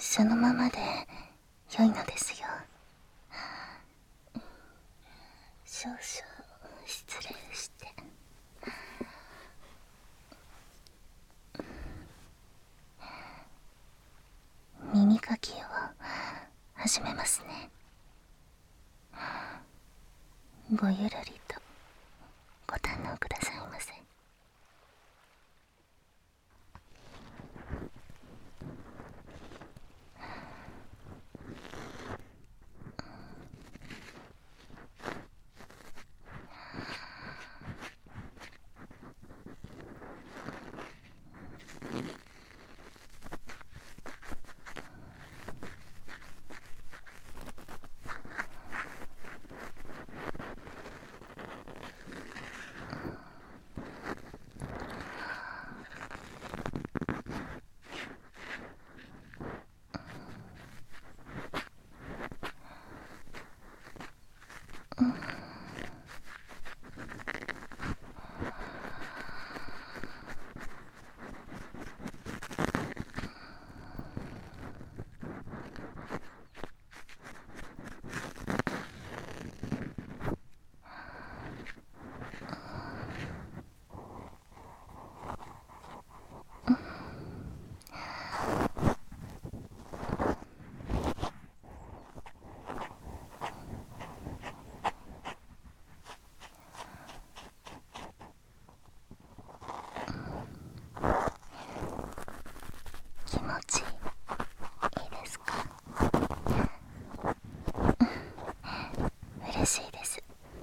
そのままで良いのですよ。少々失礼して。耳かきを始めますね。ごゆるりとご堪能くださいませ。気持ちいいですか？嬉しいです。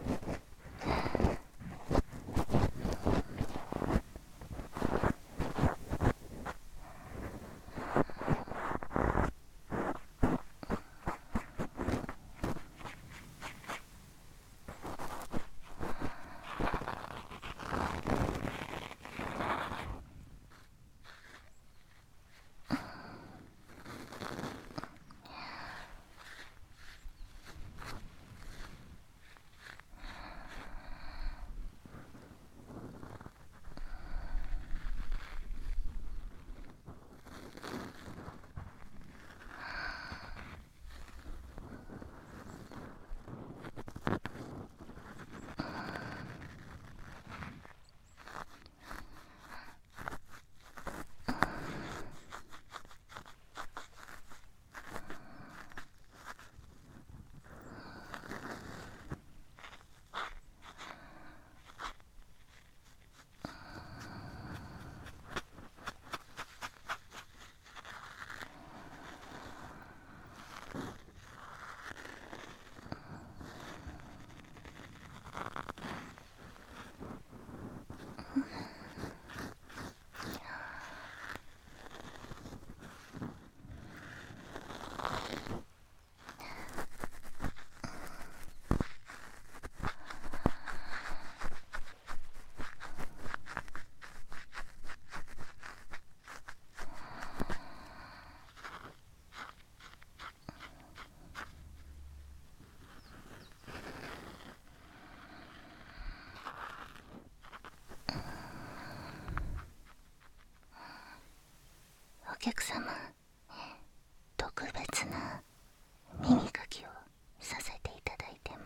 お客様、特別な耳かきをさせていただいてもよ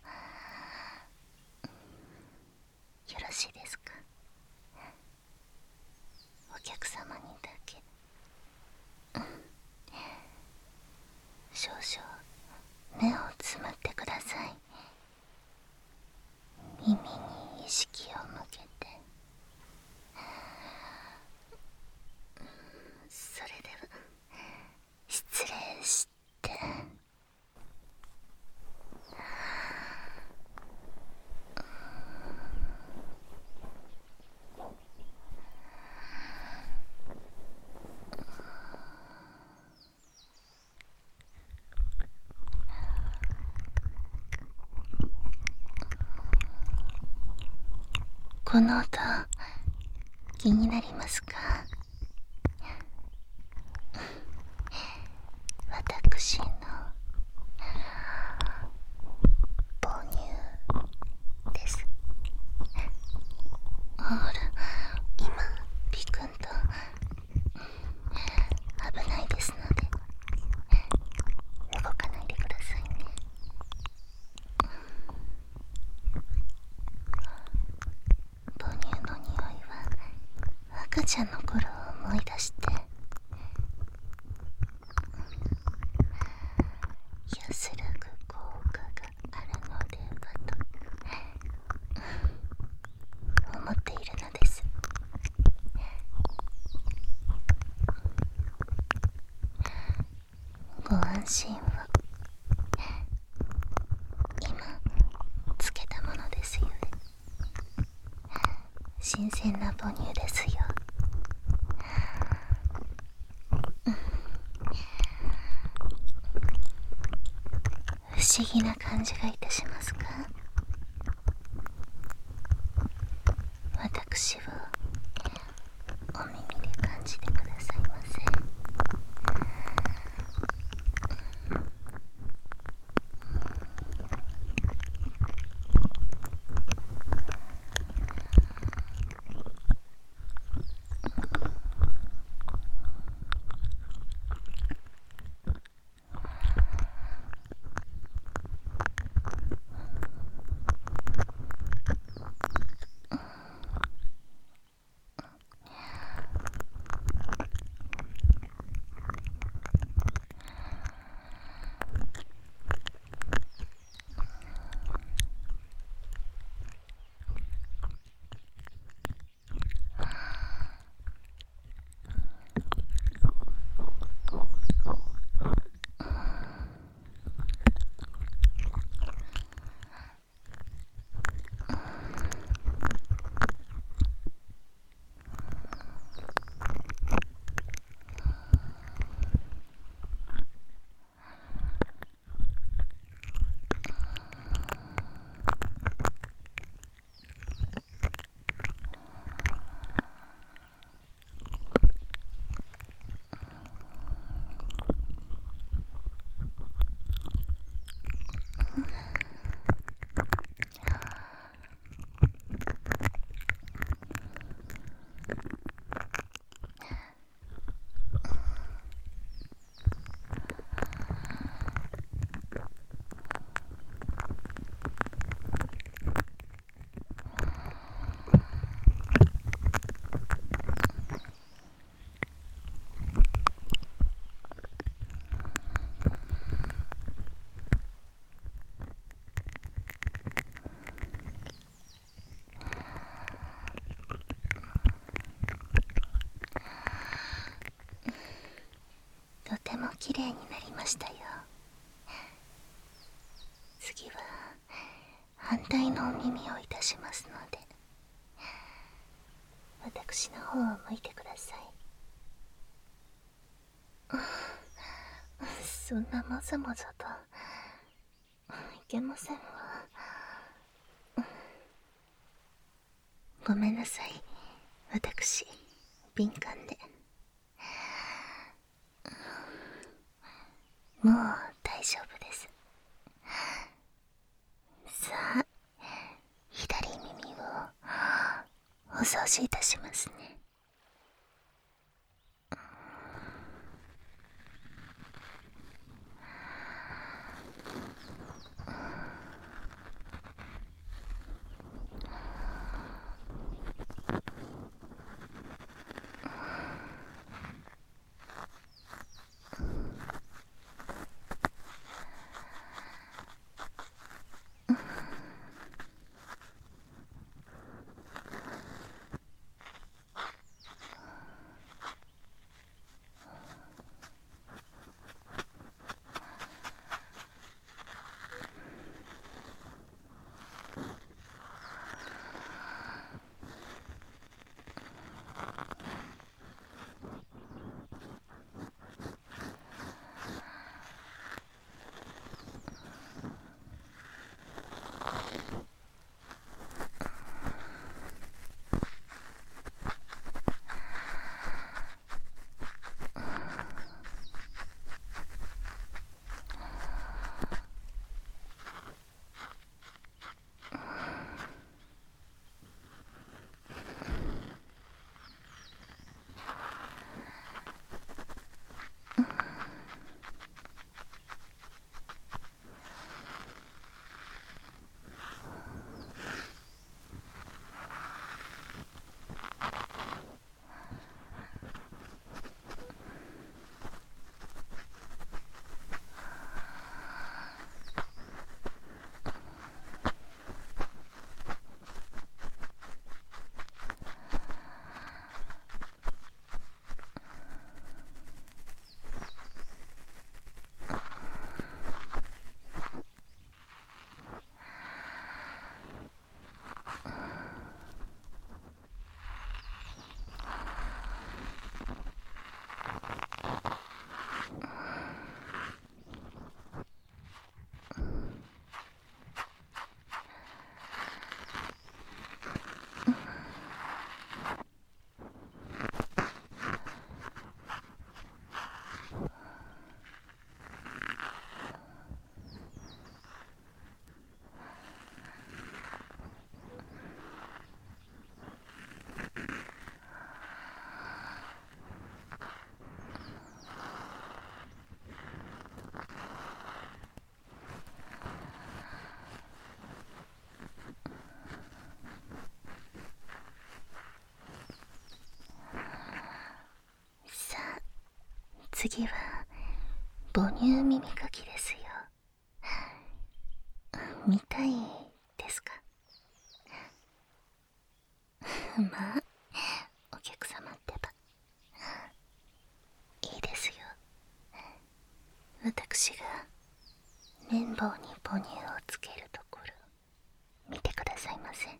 ろしいですか？お客様にだけ。少々目をつむってください。耳に意識を向けて。それでは失礼して。この音気になりますか？私の母乳です。ほら、今ピクンと危ないですのでちゃんの頃を思い出して安らぐ効果があるのではと思っているのです。ご安心を今つけたものですよ。新鮮な母乳ですよ。不思議な感じがいたしますか？私をお耳で感じてくださいませ。とてもきれいになりましたよ。次は反対のお耳をいたしますので、私の方を向いてください。そんなもぞもぞといけませんわ。ごめんなさい、私敏感で。もう大丈夫です。さあ、左耳をお掃除いたしますね。 次は母乳耳かきですよ。見たいですか？まあお客様ってば。いいですよ。私が綿棒に母乳をつけるところ見てくださいませ。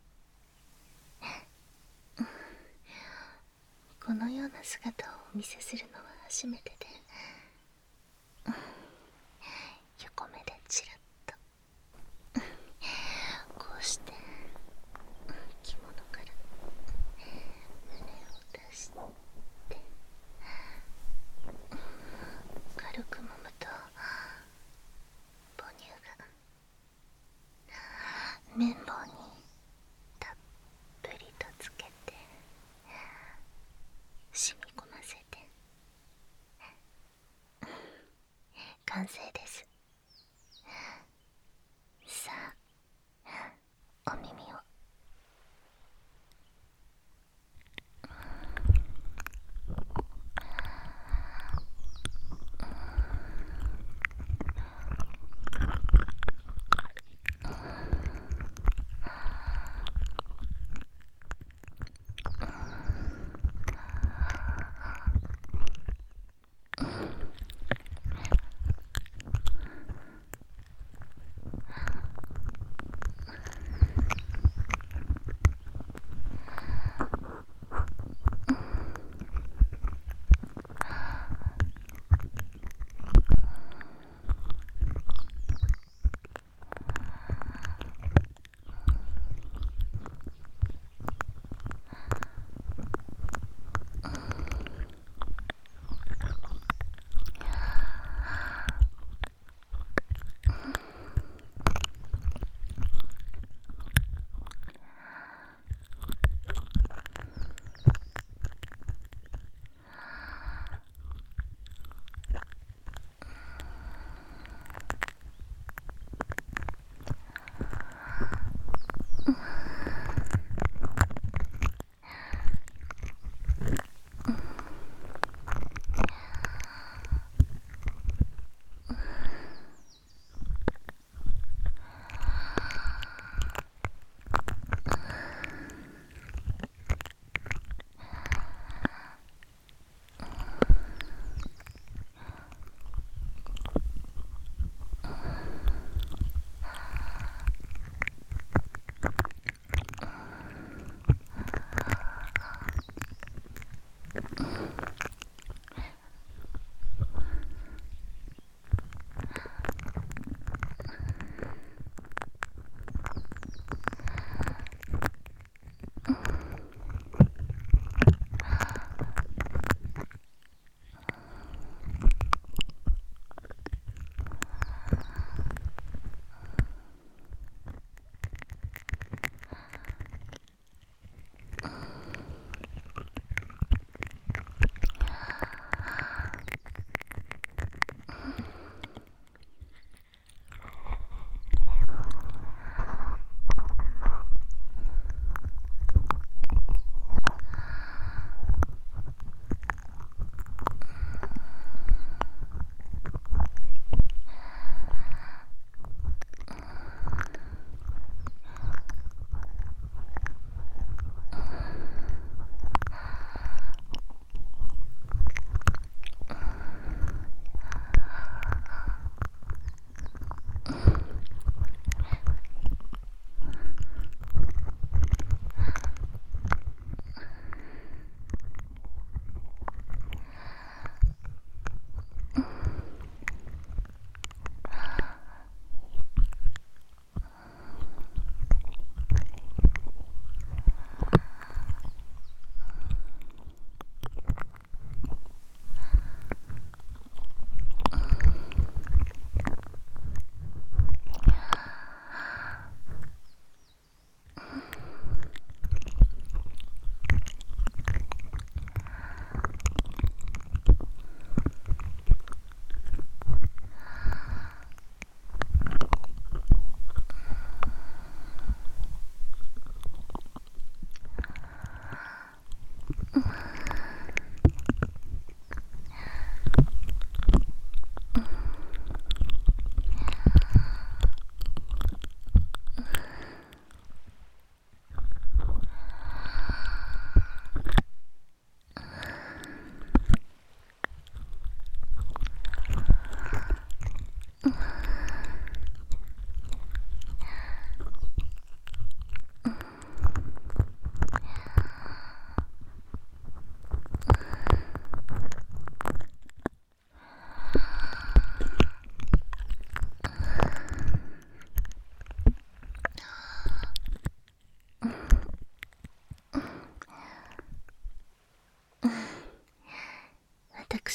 このような姿をお見せするのは初めてで、横目でチラッとこうして着物から胸を出して軽く揉むと母乳が綿棒にたっぷりとつけて染み込ませて完成です。さあお耳を。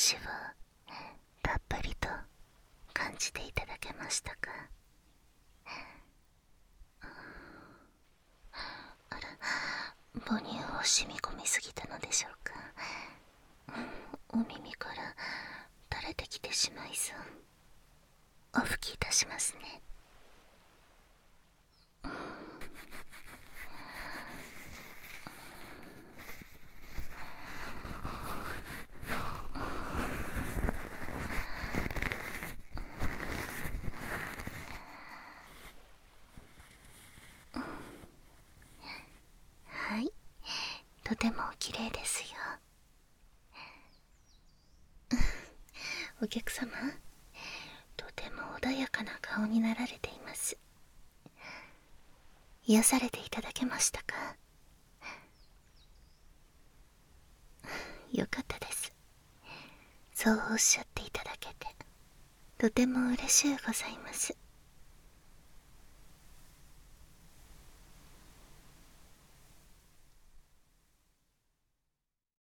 しはたっぷりと感じていただけましたか？あら、母乳を染み込みすぎたのでしょうか。お耳から垂れてきてしまいそう。お拭きいたしますね。はい、とても綺麗ですよ。お客様、とても穏やかな顔になられています。癒されていただけましたか？よかったです。そうおっしゃっていただけてとても嬉しゅうございます。